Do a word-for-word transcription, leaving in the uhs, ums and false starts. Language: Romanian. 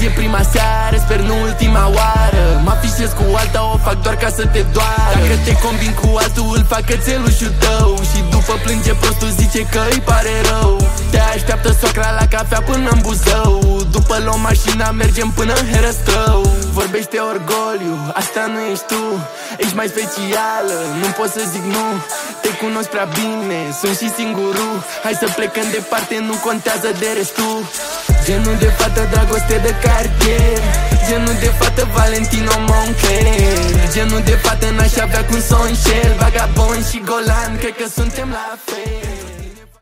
e prima seară, sper nu ultima oară. Mă afișez cu alta, o fac doar ca să te doară. Dacă te combin cu altul, îl fac cățelușul tău. Și după plânge prostul, zice că îi pare rău. Te așteaptă soacra la cafea până în Buzău. După luăm mașina, mergem până în Herăstrău. Vorbește orgoliu, asta nu ești tu. Ești mai specială, nu pot să zic nu. Te cunosc prea bine, sunt și singurul. Hai să plecăm departe, nu contează de restul. Genul de fată dragoste de cartier, genul de fată Valentino Moncler, genul de fată n-aș avea cum să o înșel. Vagabond și golan, cred că suntem la fel.